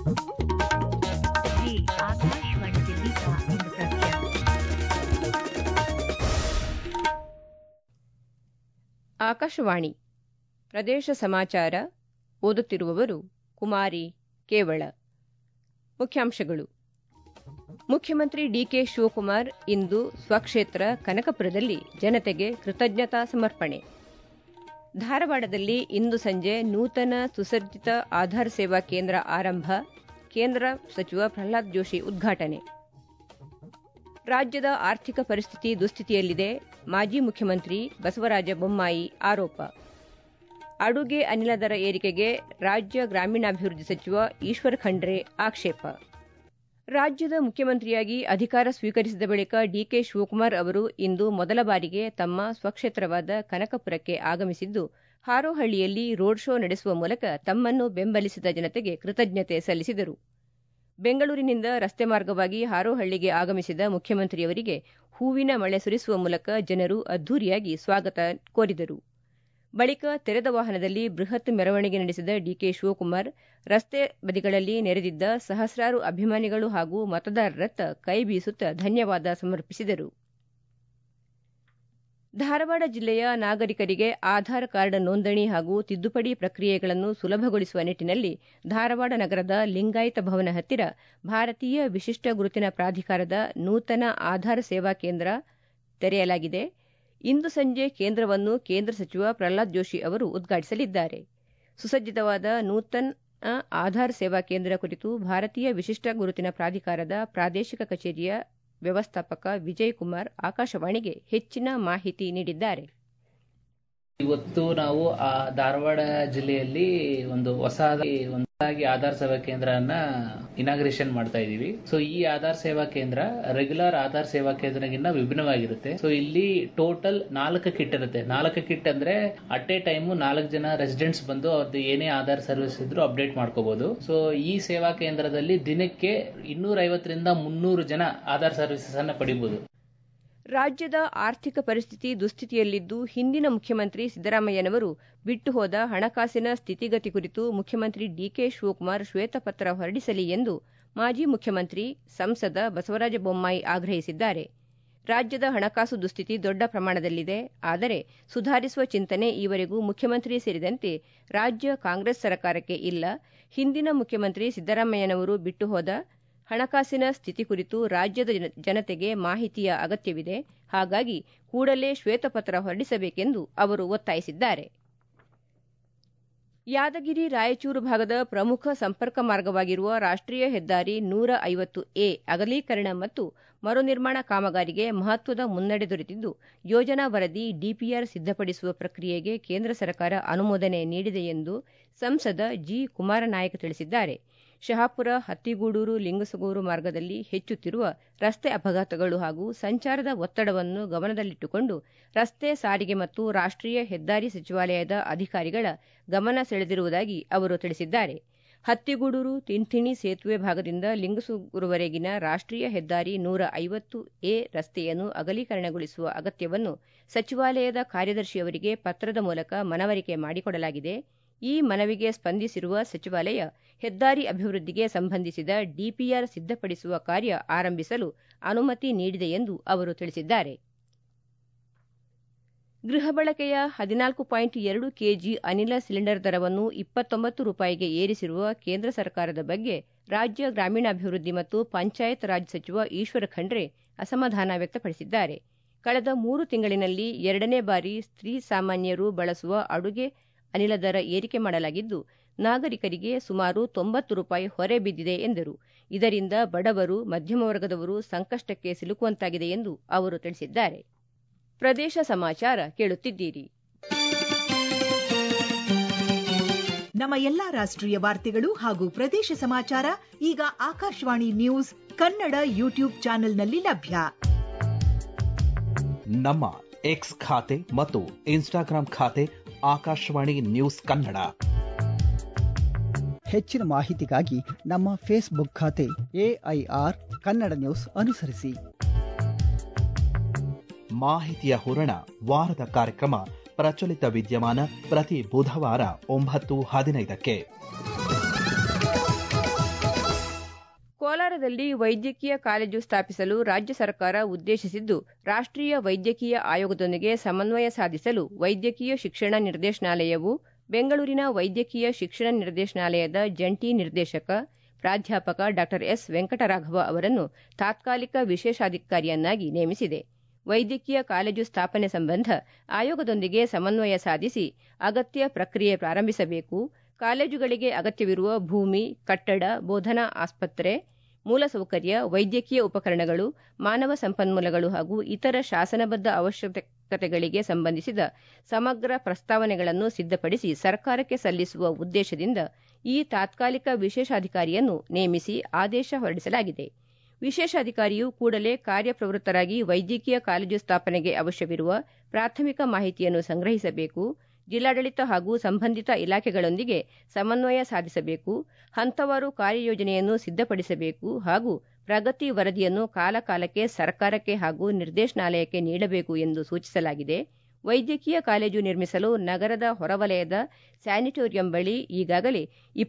ये आकाशवाणी दिल्ली का इंद्रप्रख्यात ಆಕಾಶವಾಣಿ ಪ್ರದೇಶ ಸಮಾಚಾರ ಓದುತ್ತಿರುವವರು ಕುಮಾರಿ ಕೇವಳ. ಮುಖ್ಯಾಂಶಗಳು. ಮುಖ್ಯಮಂತ್ರಿ ಡಿಕೆ ಶಿವಕುಮಾರ್ ಇಂದು ಸ್ವಕ್ಷೇತ್ರ ಕನಕಪುರದಲ್ಲಿ ಜನತೆಗೆ ಕೃತಜ್ಞತಾ ಸಮರ್ಪಣೆ. ಧಾರವಾಡದಲ್ಲಿ ಇಂದು ಸಂಜೆ ನೂತನ ಸುಸಜ್ಜಿತ ಆಧಾರ್ ಸೇವಾ ಕೇಂದ್ರ ಆರಂಭ, ಕೇಂದ್ರ ಸಚಿವ ಪ್ರಹ್ಲಾದ್ ಜೋಶಿ ಉದ್ಘಾಟನೆ. ರಾಜ್ಯದ ಆರ್ಥಿಕ ಪರಿಸ್ಥಿತಿ ದುಸ್ಥಿತಿಯಲ್ಲಿದೆ, ಮಾಜಿ ಮುಖ್ಯಮಂತ್ರಿ ಬಸವರಾಜ ಬೊಮ್ಮಾಯಿ ಆರೋಪ. ಅಡುಗೆ ಅನಿಲ ದರ ಏರಿಕೆಗೆ ರಾಜ್ಯ ಗ್ರಾಮೀಣಾಭಿವೃದ್ಧಿ ಸಚಿವ ಈಶ್ವರ್ ಖಂಡ್ರೆ ಆಕ್ಷೇಪ. ರಾಜ್ಯದ ಮುಖ್ಯಮಂತ್ರಿಯಾಗಿ ಅಧಿಕಾರ ಸ್ವೀಕರಿಸಿದ ಬಳಿಕ ಡಿಕೆ ಶಿವಕುಮಾರ್ ಅವರು ಇಂದು ಮೊದಲ ಬಾರಿಗೆ ತಮ್ಮ ಸ್ವಕ್ಷೇತ್ರವಾದ ಕನಕಪುರಕ್ಕೆ ಆಗಮಿಸಿದ್ದು, ಹಾರೋಹಳ್ಳಿಯಲ್ಲಿ ರೋಡ್ ಶೋ ನಡೆಸುವ ಮೂಲಕ ತಮ್ಮನ್ನು ಬೆಂಬಲಿಸಿದ ಜನತೆಗೆ ಕೃತಜ್ಞತೆ ಸಲ್ಲಿಸಿದರು. ಬೆಂಗಳೂರಿನಿಂದ ರಸ್ತೆ ಮಾರ್ಗವಾಗಿ ಹಾರೋಹಳ್ಳಿಗೆ ಆಗಮಿಸಿದ ಮುಖ್ಯಮಂತ್ರಿಯವರಿಗೆ ಹೂವಿನ ಮಳೆ ಸುರಿಸುವ ಮೂಲಕ ಜನರು ಅದ್ದೂರಿಯಾಗಿ ಸ್ವಾಗತ ಕೋರಿದರು. ಬಳಿಕ ತೆರೆದ ವಾಹನದಲ್ಲಿ ಬೃಹತ್ ಮೆರವಣಿಗೆ ನಡೆಸಿದ ಡಿಕೆ ಶಿವಕುಮಾರ್ ರಸ್ತೆ ಬದಿಗಳಲ್ಲಿ ನೆರೆದಿದ್ದ ಸಹಸ್ರಾರು ಅಭಿಮಾನಿಗಳು ಹಾಗೂ ಮತದಾರರತ್ತ ಕೈ ಬೀಸುತ್ತಾ ಧನ್ಯವಾದ ಸಮರ್ಪಿಸಿದರು. ಧಾರವಾಡ ಜಿಲ್ಲೆಯ ನಾಗರಿಕರಿಗೆ ಆಧಾರ್ ಕಾರ್ಡ್ ನೋಂದಣಿ ಹಾಗೂ ತಿದ್ದುಪಡಿ ಪ್ರಕ್ರಿಯೆಗಳನ್ನು ಸುಲಭಗೊಳಿಸುವ ನಿಟ್ಟಿನಲ್ಲಿ ಧಾರವಾಡ ನಗರದ ಲಿಂಗಾಯತ ಭವನ ಹತ್ತಿರ ಭಾರತೀಯ ವಿಶಿಷ್ಟ ಗುರುತಿನ ಪ್ರಾಧಿಕಾರದ ನೂತನ ಆಧಾರ್ ಸೇವಾ ಕೇಂದ್ರ ತೆರೆಯಲಾಗಿದೆ. ಇಂದು ಸಂಜೆ ಕೇಂದ್ರವನ್ನು ಕೇಂದ್ರ ಸಚಿವ ಪ್ರಹ್ಲಾದ್ ಜೋಶಿ ಅವರು ಉದ್ಘಾಟಿಸಲಿದ್ದಾರೆ. ಸುಸಜ್ಜಿತವಾದ ನೂತನ ಆಧಾರ್ ಸೇವಾ ಕೇಂದ್ರ ಕುರಿತು ಭಾರತೀಯ ವಿಶಿಷ್ಟ ಗುರುತಿನ ಪ್ರಾಧಿಕಾರದ ಪ್ರಾದೇಶಿಕ ಕಚೇರಿಯ ವ್ಯವಸ್ಥಾಪಕ ವಿಜಯ್ ಕುಮಾರ್ ಆಕಾಶವಾಣಿಗೆ ಹೆಚ್ಚಿನ ಮಾಹಿತಿ ನೀಡಿದ್ದಾರೆ. ಇವತ್ತು ನಾವು ಧಾರವಾಡ ಜಿಲ್ಲೆಯಲ್ಲಿ ಒಂದು ಹೊಸದಾಗಿ ಆಧಾರ್ ಸೇವಾ ಕೇಂದ್ರನ ಇನಾಗ್ರೇಷನ್ ಮಾಡ್ತಾ ಇದೀವಿ. ಸೊ ಈ ಆಧಾರ್ ಸೇವಾ ಕೇಂದ್ರ ರೆಗ್ಯುಲರ್ ಆಧಾರ್ ಸೇವಾ ಕೇಂದ್ರಗಿನ್ನ ವಿಭಿನ್ನವಾಗಿರುತ್ತೆ. ಸೊ ಇಲ್ಲಿ ಟೋಟಲ್ 4 ಕಿಟ್ ಇರುತ್ತೆ. 4 ಕಿಟ್ ಅಂದ್ರೆ ಅಟ್ ಎ ಟೈಮ್ 4 ಜನ ರೆಸಿಡೆಂಟ್ಸ್ ಬಂದು ಅವ್ರದ್ದು ಏನೇ ಆಧಾರ್ ಸರ್ವಿಸ್ ಇದ್ರು ಅಪ್ಡೇಟ್ ಮಾಡ್ಕೋಬಹುದು. ಸೊ ಈ ಸೇವಾ ಕೇಂದ್ರದಲ್ಲಿ ದಿನಕ್ಕೆ 250 ರಿಂದ 300 ಜನ ಆಧಾರ್ ಸರ್ವಿಸಸ್ ಅನ್ನ ಪಡಿಬಹುದು. ರಾಜ್ಯದ ಆರ್ಥಿಕ ಪರಿಸ್ಥಿತಿ ದುಸ್ಥಿತಿಯಲ್ಲಿದ್ದು, ಹಿಂದಿನ ಮುಖ್ಯಮಂತ್ರಿ ಸಿದ್ದರಾಮಯ್ಯನವರು ಬಿಟ್ಟು ಹೋದ ಹಣಕಾಸಿನ ಸ್ಥಿತಿಗತಿ ಕುರಿತು ಮುಖ್ಯಮಂತ್ರಿ ಡಿಕೆ ಶಿವಕುಮಾರ್ ಶ್ವೇತಪತ್ರ ಹೊರಡಿಸಲಿ ಎಂದು ಮಾಜಿ ಮುಖ್ಯಮಂತ್ರಿ ಸಂಸದ ಬಸವರಾಜ ಬೊಮ್ಮಾಯಿ ಆಗ್ರಹಿಸಿದ್ದಾರೆ. ರಾಜ್ಯದ ಹಣಕಾಸು ದುಸ್ಥಿತಿ ದೊಡ್ಡ ಪ್ರಮಾಣದಲ್ಲಿದೆ, ಆದರೆ ಸುಧಾರಿಸುವ ಚಿಂತನೆ ಈವರೆಗೂ ಮುಖ್ಯಮಂತ್ರಿ ಸೇರಿದಂತೆ ರಾಜ್ಯ ಕಾಂಗ್ರೆಸ್ ಸರ್ಕಾರಕ್ಕೆ ಇಲ್ಲ. ಹಿಂದಿನ ಮುಖ್ಯಮಂತ್ರಿ ಸಿದ್ದರಾಮಯ್ಯನವರು ಬಿಟ್ಟು ಹೋದ ಹಣಕಾಸಿನ ಸ್ಥಿತಿ ಕುರಿತು ರಾಜ್ಯದ ಜನತೆಗೆ ಮಾಹಿತಿಯ ಅಗತ್ಯವಿದೆ. ಹಾಗಾಗಿ ಕೂಡಲೇ ಶ್ವೇತಪತ್ರ ಹೊರಡಿಸಬೇಕೆಂದು ಅವರು ಒತ್ತಾಯಿಸಿದ್ದಾರೆ. ಯಾದಗಿರಿ ರಾಯಚೂರು ಭಾಗದ ಪ್ರಮುಖ ಸಂಪರ್ಕ ಮಾರ್ಗವಾಗಿರುವ ರಾಷ್ಟ್ರೀಯ ಹೆದ್ದಾರಿ 150A ಅಗಲೀಕರಣ ಮತ್ತು ಮರುನಿರ್ಮಾಣ ಕಾಮಗಾರಿಗೆ ಮಹತ್ವದ ಮುನ್ನಡೆ ದೊರೆತಿದ್ದು, ಯೋಜನಾ ವರದಿ ಡಿಪಿಆರ್ ಸಿದ್ದಪಡಿಸುವ ಪ್ರಕ್ರಿಯೆಗೆ ಕೇಂದ್ರ ಸರ್ಕಾರ ಅನುಮೋದನೆ ನೀಡಿದೆ ಎಂದು ಸಂಸದ ಜಿ ಕುಮಾರನಾಯಕ್ ತಿಳಿಸಿದ್ದಾರೆ. ಶಹಾಪುರ ಹತ್ತಿಗೂಡೂರು ಲಿಂಗಸಗೂರು ಮಾರ್ಗದಲ್ಲಿ ಹೆಚ್ಚುತ್ತಿರುವ ರಸ್ತೆ ಅಪಘಾತಗಳು ಹಾಗೂ ಸಂಚಾರದ ಒತ್ತಡವನ್ನು ಗಮನದಲ್ಲಿಟ್ಟುಕೊಂಡು ರಸ್ತೆ ಸಾರಿಗೆ ಮತ್ತು ರಾಷ್ಟ್ರೀಯ ಹೆದ್ದಾರಿ ಸಚಿವಾಲಯದ ಅಧಿಕಾರಿಗಳ ಗಮನ ಸೆಳೆದಿರುವುದಾಗಿ ಅವರು ತಿಳಿಸಿದ್ದಾರೆ. ಹತ್ತಿಗೂಡೂರು ತಿಂಥಿಣಿ ಸೇತುವೆ ಭಾಗದಿಂದ ಲಿಂಗಸಗೂರುವರೆಗಿನ ರಾಷ್ಟ್ರೀಯ ಹೆದ್ದಾರಿ 150A ರಸ್ತೆಯನ್ನು ಅಗಲೀಕರಣಗೊಳಿಸುವ ಅಗತ್ಯವನ್ನು ಸಚಿವಾಲಯದ ಕಾರ್ಯದರ್ಶಿಯವರಿಗೆ ಪತ್ರದ ಮೂಲಕ ಮನವರಿಕೆ ಮಾಡಿಕೊಡಲಾಗಿದೆ. ಈ ಮನವಿಗೆ ಸ್ಪಂದಿಸಿರುವ ಸಚಿವಾಲಯ ಹೆದ್ದಾರಿ ಅಭಿವೃದ್ಧಿಗೆ ಸಂಬಂಧಿಸಿದ ಡಿಪಿಆರ್ ಸಿದ್ದಪಡಿಸುವ ಕಾರ್ಯ ಆರಂಭಿಸಲು ಅನುಮತಿ ನೀಡಿದೆ ಎಂದು ಅವರು ತಿಳಿಸಿದ್ದಾರೆ. ಗೃಹ ಬಳಕೆಯ 14.2 ಕೆಜಿ ಅನಿಲ ಸಿಲಿಂಡರ್ ದರವನ್ನು 29 ರೂಪಾಯಿಗೆ ಏರಿಸಿರುವ ಕೇಂದ್ರ ಸರ್ಕಾರದ ಬಗ್ಗೆ ರಾಜ್ಯ ಗ್ರಾಮೀಣಾಭಿವೃದ್ಧಿ ಮತ್ತು ಪಂಚಾಯತ್ ರಾಜ್ ಸಚಿವ ಈಶ್ವರ್ ಖಂಡ್ರೆ ಅಸಮಾಧಾನ ವ್ಯಕ್ತಪಡಿಸಿದ್ದಾರೆ. ಕಳೆದ 3 ತಿಂಗಳಿನಲ್ಲಿ 2ನೇ ಬಾರಿ ಸ್ತ್ರೀ ಸಾಮಾನ್ಯರು ಬಳಸುವ ಅಡುಗೆ ಅನಿಲ ದರ ಏರಿಕೆ ಮಾಡಲಾಗಿದ್ದು, ನಾಗರಿಕರಿಗೆ ಸುಮಾರು 90 ರೂಪಾಯಿ ಹೊರೆ ಬಿದ್ದಿದೆ ಎಂದರು. ಇದರಿಂದ ಬಡವರು, ಮಧ್ಯಮ ವರ್ಗದವರು ಸಂಕಷ್ಟಕ್ಕೆ ಸಿಲುಕುವಂತಾಗಿದೆ ಎಂದು ಅವರು ತಿಳಿಸಿದ್ದಾರೆ. ಪ್ರದೇಶ ಸಮಾಚಾರ ಕೇಳುತ್ತಿದ್ದೀರಿ. ನಮ್ಮ ಎಲ್ಲಾ ರಾಷ್ಟ್ರೀಯ ವಾರ್ತೆಗಳು ಹಾಗೂ ಪ್ರದೇಶ ಸಮಾಚಾರ ಈಗ ಆಕಾಶವಾಣಿ ನ್ಯೂಸ್ ಕನ್ನಡ ಯೂಟ್ಯೂಬ್ ಚಾನೆಲ್ನಲ್ಲಿ ಲಭ್ಯ. ನಮ್ಮ ಎಕ್ಸ್ ಖಾತೆ ಮತ್ತು ಇನ್ಸ್ಟಾಗ್ರಾಂ ಖಾತೆ ಆಕಾಶವಾಣಿ ನ್ಯೂಸ್ ಕನ್ನಡ. ಹೆಚ್ಚಿನ ಮಾಹಿತಿಗಾಗಿ ನಮ್ಮ ಫೇಸ್ಬುಕ್ ಖಾತೆ AIR ಕನ್ನಡ ನ್ಯೂಸ್ ಅನುಸರಿಸಿ. ಮಾಹಿತಿಯ ಹೂರಣ ವಾರದ ಕಾರ್ಯಕ್ರಮ ಪ್ರಚಲಿತ ವಿದ್ಯಮಾನ ಪ್ರತಿ ಬುಧವಾರ 9:15. ಕೋಲಾರದಲ್ಲಿ ವೈದ್ಯಕೀಯ ಕಾಲೇಜು ಸ್ಥಾಪಿಸಲು ರಾಜ್ಯ ಸರ್ಕಾರ ಉದ್ದೇಶಿಸಿದ್ದು ರಾಷ್ಟ್ರೀಯ ವೈದ್ಯಕೀಯ ಆಯೋಗದೊಂದಿಗೆ ಸಮನ್ವಯ ಸಾಧಿಸಲು ವೈದ್ಯಕೀಯ ಶಿಕ್ಷಣ ನಿರ್ದೇಶನಾಲಯವು ಬೆಂಗಳೂರಿನ ವೈದ್ಯಕೀಯ ಶಿಕ್ಷಣ ನಿರ್ದೇಶನಾಲಯದ ಜಂಟಿ ನಿರ್ದೇಶಕ ಪ್ರಾಧ್ಯಾಪಕ ಡಾ ಎಸ್ ವೆಂಕಟರಾಘವ ಅವರನ್ನು ತಾತ್ಕಾಲಿಕ ವಿಶೇಷಾಧಿಕಾರಿಯನ್ನಾಗಿ ನೇಮಿಸಿದೆ. ವೈದ್ಯಕೀಯ ಕಾಲೇಜು ಸ್ಥಾಪನೆ ಸಂಬಂಧ ಆಯೋಗದೊಂದಿಗೆ ಸಮನ್ವಯ ಸಾಧಿಸಿ ಅಗತ್ಯ ಪ್ರಕ್ರಿಯೆ ಪ್ರಾರಂಭಿಸಬೇಕು. ಕಾಲೇಜುಗಳಿಗೆ ಅಗತ್ಯವಿರುವ ಭೂಮಿ, ಕಟ್ಟಡ, ಬೋಧನಾ ಆಸ್ಪತ್ರೆ, ಮೂಲಸೌಕರ್ಯ, ವೈದ್ಯಕೀಯ ಉಪಕರಣಗಳು, ಮಾನವ ಸಂಪನ್ಮೂಲಗಳು ಹಾಗೂ ಇತರ ಶಾಸನಬದ್ಧ ಅವಶ್ಯಕತೆಗಳಿಗೆ ಸಂಬಂಧಿಸಿದ ಸಮಗ್ರ ಪ್ರಸ್ತಾವನೆಗಳನ್ನು ಸಿದ್ಧಪಡಿಸಿ ಸರ್ಕಾರಕ್ಕೆ ಸಲ್ಲಿಸುವ ಉದ್ದೇಶದಿಂದ ಈ ತಾತ್ಕಾಲಿಕ ವಿಶೇಷಾಧಿಕಾರಿಯನ್ನು ನೇಮಿಸಿ ಆದೇಶ ಹೊರಡಿಸಲಾಗಿದೆ. ವಿಶೇಷಾಧಿಕಾರಿಯು ಕೂಡಲೇ ಕಾರ್ಯಪ್ರವೃತ್ತರಾಗಿ ವೈದ್ಯಕೀಯ ಕಾಲೇಜು ಸ್ಥಾಪನೆಗೆ ಅವಶ್ಯವಿರುವ ಪ್ರಾಥಮಿಕ ಮಾಹಿತಿಯನ್ನು ಸಂಗ್ರಹಿಸಬೇಕು. ಜಿಲ್ಲಾಡಳಿತ ಹಾಗೂ ಸಂಬಂಧಿತ ಇಲಾಖೆಗಳೊಂದಿಗೆ ಸಮನ್ವಯ ಸಾಧಿಸಬೇಕು. ಹಂತವಾರು ಕಾರ್ಯಯೋಜನೆಯನ್ನು ಸಿದ್ಧಪಡಿಸಬೇಕು ಹಾಗೂ ಪ್ರಗತಿ ವರದಿಯನ್ನು ಕಾಲಕಾಲಕ್ಕೆ ಸರ್ಕಾರಕ್ಕೆ ಹಾಗೂ ನಿರ್ದೇಶನಾಲಯಕ್ಕೆ ನೀಡಬೇಕು ಎಂದು ಸೂಚಿಸಲಾಗಿದೆ. ವೈದ್ಯಕೀಯ ಕಾಲೇಜು ನಿರ್ಮಿಸಲು ನಗರದ ಹೊರವಲಯದ ಸ್ಯಾನಿಟೋರಿಯಂ ಬಳಿ ಈಗಾಗಲೇ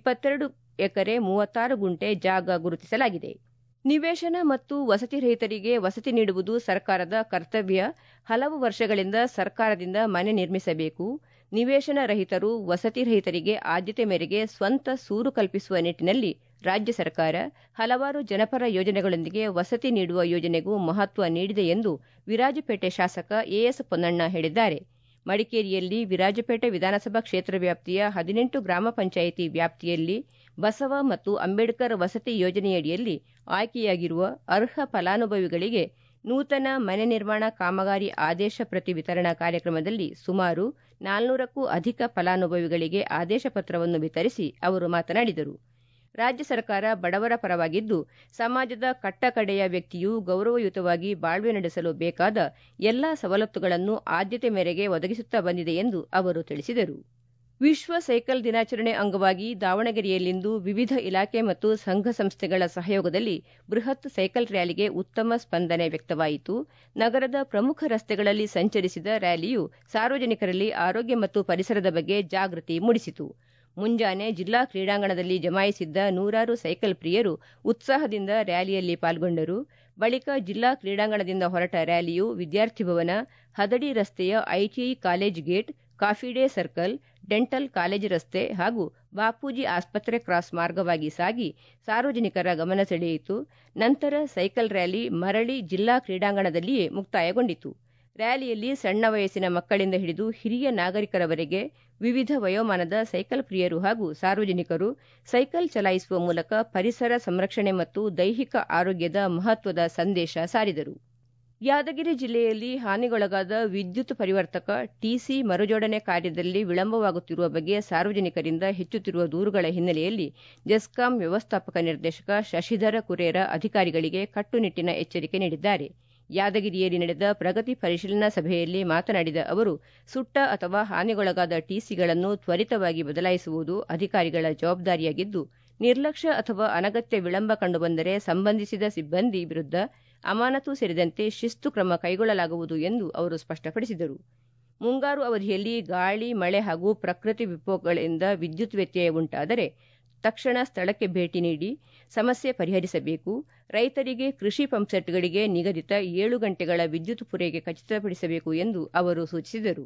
22 ಎಕರೆ 36 ಗುಂಟೆ ಜಾಗ ಗುರುತಿಸಲಾಗಿದೆ. ನಿವೇಶನ ಮತ್ತು ವಸತಿ ರಹಿತರಿಗೆ ವಸತಿ ನೀಡುವುದು ಸರ್ಕಾರದ ಕರ್ತವ್ಯ. ಹಲವು ವರ್ಷಗಳಿಂದ ಸರ್ಕಾರದಿಂದ ಮನೆ ನಿರ್ಮಿಸಬೇಕು. ನಿವೇಶನ ರಹಿತರು, ವಸತಿ ರಹಿತರಿಗೆ ಆದ್ಯತೆ ಮೇರೆಗೆ ಸ್ವಂತ ಸೂರು ಕಲ್ಪಿಸುವ ನಿಟ್ಟಿನಲ್ಲಿ ರಾಜ್ಯ ಸರ್ಕಾರ ಹಲವಾರು ಜನಪರ ಯೋಜನೆಗಳೊಂದಿಗೆ ವಸತಿ ನೀಡುವ ಯೋಜನೆಗೂ ಮಹತ್ವ ನೀಡಿದೆ ಎಂದು ವಿರಾಜಪೇಟೆ ಶಾಸಕ ಎಎಸ್ ಪೊನ್ನಣ್ಣ ಹೇಳಿದ್ದಾರೆ. ಮಡಿಕೇರಿಯಲ್ಲಿ ವಿರಾಜಪೇಟೆ ವಿಧಾನಸಭಾ ಕ್ಷೇತ್ರ ವ್ಯಾಪ್ತಿಯ 18 ಗ್ರಾಮ ಪಂಚಾಯಿತಿ ವ್ಯಾಪ್ತಿಯಲ್ಲಿ ಬಸವ ಮತ್ತು ಅಂಬೇಡ್ಕರ್ ವಸತಿ ಯೋಜನೆಯಡಿಯಲ್ಲಿ ಆಯ್ಕೆಯಾಗಿರುವ ಅರ್ಹ ಫಲಾನುಭವಿಗಳಿಗೆ ನೂತನ ಮನೆ ನಿರ್ಮಾಣ ಕಾಮಗಾರಿ ಆದೇಶ ಪ್ರತಿ ವಿತರಣಾ ಕಾರ್ಯಕ್ರಮದಲ್ಲಿ ಸುಮಾರು 400ಕ್ಕೂ ಅಧಿಕ ಫಲಾನುಭವಿಗಳಿಗೆ ಆದೇಶ ಪತ್ರವನ್ನು ವಿತರಿಸಿ ಅವರು ಮಾತನಾಡಿದರು. ರಾಜ್ಯ ಸರ್ಕಾರ ಬಡವರ ಪರವಾಗಿದ್ದು, ಸಮಾಜದ ಕಟ್ಟಕಡೆಯ ವ್ಯಕ್ತಿಯು ಗೌರವಯುತವಾಗಿ ಬಾಳ್ವೆ ನಡೆಸಲು ಬೇಕಾದ ಎಲ್ಲಾ ಸವಲತ್ತುಗಳನ್ನು ಆದ್ಯತೆ ಮೇರೆಗೆ ಒದಗಿಸುತ್ತಾ ಬಂದಿದೆ ಎಂದು ಅವರು ತಿಳಿಸಿದರು. ವಿಶ್ವ ಸೈಕಲ್ ದಿನಾಚರಣೆ ಅಂಗವಾಗಿ ದಾವಣಗೆರೆಯಲ್ಲಿಂದು ವಿವಿಧ ಇಲಾಖೆ ಮತ್ತು ಸಂಘ ಸಂಸ್ಥೆಗಳ ಸಹಯೋಗದಲ್ಲಿ ಬೃಹತ್ ಸೈಕಲ್ ರ್ಯಾಲಿಗೆ ಉತ್ತಮ ಸ್ಪಂದನೆ ವ್ಯಕ್ತವಾಯಿತು. ನಗರದ ಪ್ರಮುಖ ರಸ್ತೆಗಳಲ್ಲಿ ಸಂಚರಿಸಿದ ರ್ಯಾಲಿಯು ಸಾರ್ವಜನಿಕರಲ್ಲಿ ಆರೋಗ್ಯ ಮತ್ತು ಪರಿಸರದ ಬಗ್ಗೆ ಜಾಗೃತಿ ಮೂಡಿಸಿತು. ಮುಂಜಾನೆ ಜಿಲ್ಲಾ ಕ್ರೀಡಾಂಗಣದಲ್ಲಿ ಜಮಾಯಿಸಿದ್ದ ನೂರಾರು ಸೈಕಲ್ ಪ್ರಿಯರು ಉತ್ಸಾಹದಿಂದ ರ್ಯಾಲಿಯಲ್ಲಿ ಪಾಲ್ಗೊಂಡರು. ಬಳಿಕ ಜಿಲ್ಲಾ ಕ್ರೀಡಾಂಗಣದಿಂದ ಹೊರಟ ರ್ಯಾಲಿಯು ವಿದ್ಯಾರ್ಥಿ ಭವನ, ಹದಡಿ ರಸ್ತೆಯ ITI college gate, coffee day circle, dental college ರಸ್ತೆ ಹಾಗೂ ಬಾಪೂಜಿ ಆಸ್ಪತ್ರೆ ಕ್ರಾಸ್ ಮಾರ್ಗವಾಗಿ ಸಾಗಿ ಸಾರ್ವಜನಿಕರ ಗಮನ ಸೆಳೆಯಿತು. ನಂತರ ಸೈಕಲ್ ರ್ಯಾಲಿ ಮರಳಿ ಜಿಲ್ಲಾ ಕ್ರೀಡಾಂಗಣದಲ್ಲಿಯೇ ಮುಕ್ತಾಯಗೊಂಡಿತು. ರ್ಯಾಲಿಯಲ್ಲಿ ಸಣ್ಣ ವಯಸ್ಸಿನ ಮಕ್ಕಳಿಂದ ಹಿಡಿದು ಹಿರಿಯ ನಾಗರಿಕರವರೆಗೆ ವಿವಿಧ ವಯೋಮಾನದ ಸೈಕಲ್ ಪ್ರಿಯರು ಹಾಗೂ ಸಾರ್ವಜನಿಕರು ಸೈಕಲ್ ಚಲಾಯಿಸುವ ಮೂಲಕ ಪರಿಸರ ಸಂರಕ್ಷಣೆ ಮತ್ತು ದೈಹಿಕ ಆರೋಗ್ಯದ ಮಹತ್ವದ ಸಂದೇಶ ಸಾರಿದರು. ಯಾದಗಿರಿ ಜಿಲ್ಲೆಯಲ್ಲಿ ಹಾನಿಗೊಳಗಾದ ವಿದ್ಯುತ್ ಪರಿವರ್ತಕ ಟಿಸಿ ಮರುಜೋಡಣೆ ಕಾರ್ಯದಲ್ಲಿ ವಿಳಂಬವಾಗುತ್ತಿರುವ ಬಗ್ಗೆ ಸಾರ್ವಜನಿಕರಿಂದ ಹೆಚ್ಚುತ್ತಿರುವ ದೂರುಗಳ ಹಿನ್ನೆಲೆಯಲ್ಲಿ ಜೆಸ್ಕಾಂ ವ್ಯವಸ್ಥಾಪಕ ನಿರ್ದೇಶಕ ಶಶಿಧರ ಕುರೇರ ಅಧಿಕಾರಿಗಳಿಗೆ ಕಟ್ಟುನಿಟ್ಟಿನ ಎಚ್ಚರಿಕೆ ನೀಡಿದ್ದಾರೆ. ಯಾದಗಿರಿಯಲ್ಲಿ ನಡೆದ ಪ್ರಗತಿ ಪರಿಶೀಲನಾ ಸಭೆಯಲ್ಲಿ ಮಾತನಾಡಿದ ಅವರು, ಸುಟ್ಟ ಅಥವಾ ಹಾನಿಗೊಳಗಾದ ಟಿಸಿಗಳನ್ನು ತ್ವರಿತವಾಗಿ ಬದಲಾಯಿಸುವುದು ಅಧಿಕಾರಿಗಳ ಜವಾಬ್ದಾರಿಯಾಗಿದ್ದು, ನಿರ್ಲಕ್ಷ್ಯ ಅಥವಾ ಅನಗತ್ಯ ವಿಳಂಬ ಕಂಡುಬಂದರೆ ಸಂಬಂಧಿಸಿದ ಸಿಬ್ಬಂದಿ ವಿರುದ್ಧ ಅಮಾನತು ಸೇರಿದಂತೆ ಶಿಸ್ತು ಕ್ರಮ ಕೈಗೊಳ್ಳಲಾಗುವುದು ಎಂದು ಅವರು ಸ್ಪಷ್ಟಪಡಿಸಿದರು. ಮುಂಗಾರು ಅವಧಿಯಲ್ಲಿ ಗಾಳಿ, ಮಳೆ ಹಾಗೂ ಪ್ರಕೃತಿ ವಿಕೋಪಗಳಿಂದ ವಿದ್ಯುತ್ ವ್ಯತ್ಯಯ ಉಂಟಾದರೆ ತಕ್ಷಣ ಸ್ಥಳಕ್ಕೆ ಭೇಟಿ ನೀಡಿ ಸಮಸ್ಯೆ ಪರಿಹರಿಸಬೇಕು. ರೈತರಿಗೆ ಕೃಷಿ ಪಂಪ್ಸೆಟ್ಗಳಿಗೆ ನಿಗದಿತ 7 ಗಂಟೆಗಳ ವಿದ್ಯುತ್ ಪೂರೈಕೆ ಖಚಿತಪಡಿಸಬೇಕು ಎಂದು ಅವರು ಸೂಚಿಸಿದರು.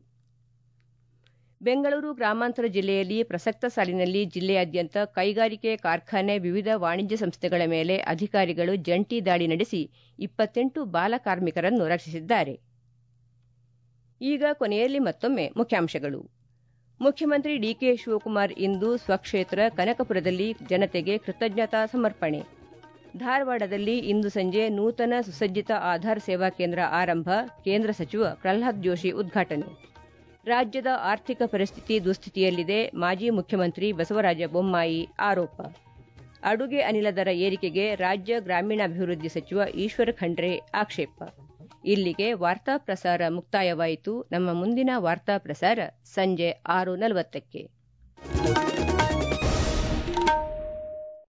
ಬೆಂಗಳೂರು ಗ್ರಾಮಾಂತರ ಜಿಲ್ಲೆಯಲ್ಲಿ ಪ್ರಸಕ್ತ ಸಾಲಿನಲ್ಲಿ ಜಿಲ್ಲೆಯಾದ್ಯಂತ ಕೈಗಾರಿಕೆ, ಕಾರ್ಖಾನೆ, ವಿವಿಧ ವಾಣಿಜ್ಯ ಸಂಸ್ಥೆಗಳ ಮೇಲೆ ಅಧಿಕಾರಿಗಳು ಜಂಟಿ ದಾಳಿ ನಡೆಸಿ 28 ಬಾಲ ಕಾರ್ಮಿಕರನ್ನು ರಕ್ಷಿಸಿದ್ದಾರೆ. ಈಗ ಕೊನೆಯಲ್ಲಿ ಮತ್ತೊಮ್ಮೆ ಮುಖ್ಯಾಂಶಗಳು. ಮುಖ್ಯಮಂತ್ರಿ ಡಿಕೆ ಶಿವಕುಮಾರ್ ಇಂದು ಸ್ವಕ್ಷೇತ್ರ ಕನಕಪುರದಲ್ಲಿ ಜನತೆಗೆ ಕೃತಜ್ಞತಾ ಸಮರ್ಪಣೆ. ಧಾರವಾಡದಲ್ಲಿ ಇಂದು ಸಂಜೆ ನೂತನ ಸುಸಜ್ಜಿತ ಆಧಾರ್ ಸೇವಾ ಕೇಂದ್ರ ಆರಂಭ, ಕೇಂದ್ರ ಸಚಿವ ಪ್ರಹ್ಲಾದ್ ಜೋಶಿ ಉದ್ಘಾಟನೆ. ರಾಜ್ಯದ ಆರ್ಥಿಕ ಪರಿಸ್ಥಿತಿ ದುಸ್ಥಿತಿಯಲ್ಲಿದೆ, ಮಾಜಿ ಮುಖ್ಯಮಂತ್ರಿ ಬಸವರಾಜ ಬೊಮ್ಮಾಯಿ ಆರೋಪ. ಅಡುಗೆ ಅನಿಲ ದರ ಏರಿಕೆಗೆ ರಾಜ್ಯ ಗ್ರಾಮೀಣಾಭಿವೃದ್ಧಿ ಸಚಿವ ಈಶ್ವರ ಖಂಡ್ರೆ ಆಕ್ಷೇಪ. ಇಲ್ಲಿಗೆ ವಾರ್ತಾ ಪ್ರಸಾರ ಮುಕ್ತಾಯವಾಯಿತು. ನಮ್ಮ ಮುಂದಿನ ವಾರ್ತಾ ಪ್ರಸಾರ ಸಂಜೆ 6:40ಕ್ಕೆ.